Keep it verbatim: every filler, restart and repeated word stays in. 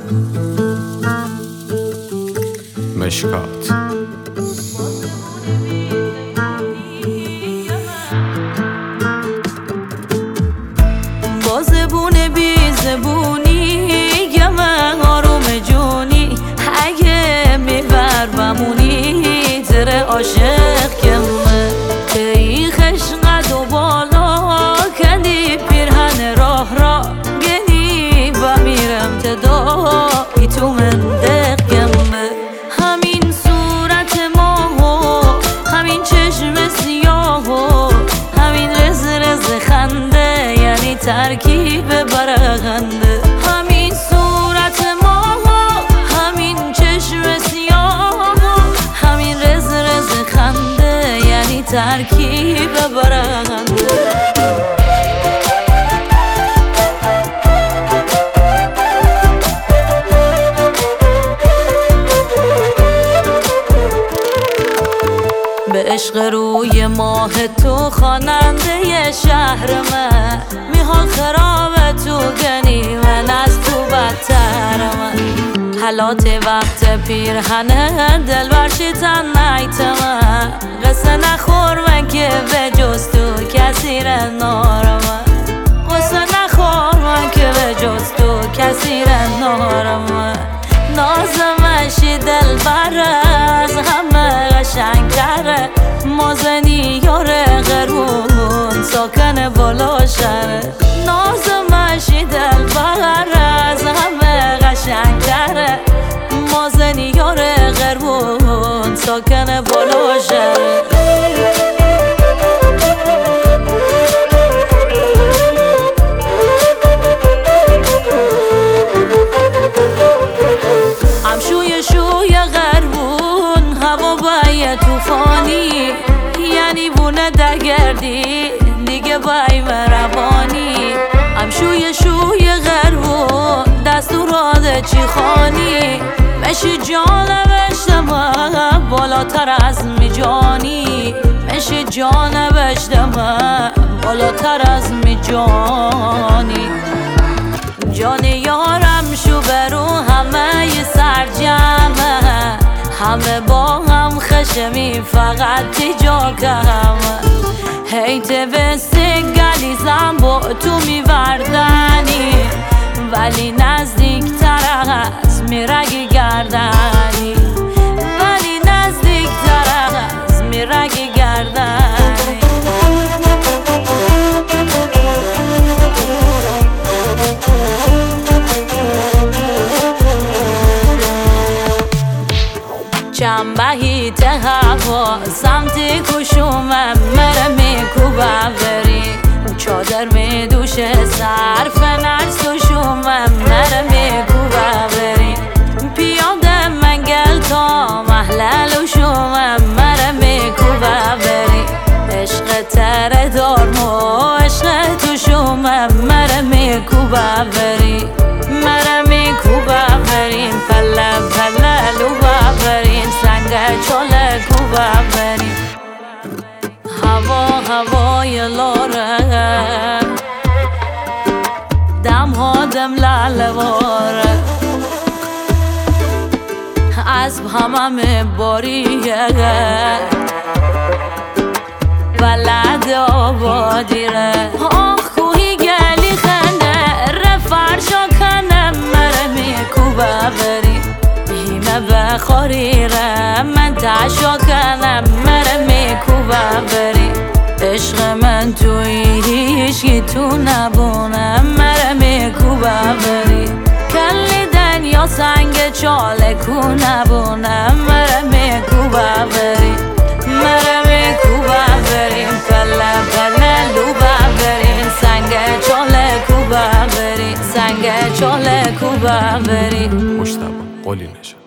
مشکات با زبون بی زبونی گمه آروم جونی اگه میبر بمونی تره عاشق گمه تی خشقد و بالا کندی پیرهن راه را گنی و میرم تدا ای تو مندق گمه همین صورت ما و همین چشم سیاه و همین رز رز خنده یعنی ترکیب برغنده همین صورت ما و همین چشم سیاه و همین رز رز خنده یعنی ترکیب برغنده به عشق روی ماه تو خواننده شهر من میحال خراب تو گنی من از تو بدتر من حالات وقت پیرهنه دل برشیتن نیت من قصه نخور من که به جز تو کسی را نارم قصه نخور من که به جز تو کسی را نارم نازمشی دل بر از همه قشنگتره مازنی یاره غرون ساکن بالا شهره نازمشی دل بر از همه قشنگتره مازنی یاره غرون ساکن بالا شهره توفانی یعنی بونه دگردی دیگه بای روانی هم شوی شوی غربون دستورات چی خانی مشی جانبشتم بالاتر از می جانی مشی جانبشتم بالاتر از می جانی جان یارم شو برو همه سرجمه همه با هم خشمی فقط تی جا کم هیت بسته گلیزم با تو میوردنی ولی نزدیک تر از میرگی گردنی ولی نزدیک تر از میرگی گردنی چنبهی ته هوا سمت کشومم مره میکوبم بری چادر میدوشه صرف نرس و شومم مره میکوبم بری پیاده منگل تا محلل و شومم مره میکوبم بری عشق تره دارم و عشق تو شومم مره میکوبم بری مره میکوبم بریم پله پله لوبم بریم سنگ چاله کوبم بریم هوا هوای لاره دم ها دم لاله واره اسب همه باریه بلد آبادیره آخ کوهی گلی خنه رفرشا کنم مره میکوبه بری هیمه بخوریره من تشا کنم مره میکوبه بری عشق من توی هیچی تو نبونم مره میکوبه بری کلیدن یا سنگ چاله کو نبونم مره میکوبه بری مره میکوبه بریم پله پله لوبه بریم سنگ چاله کوبه بریم سنگ چاله کوبه بریم مجتبی قلی نشه.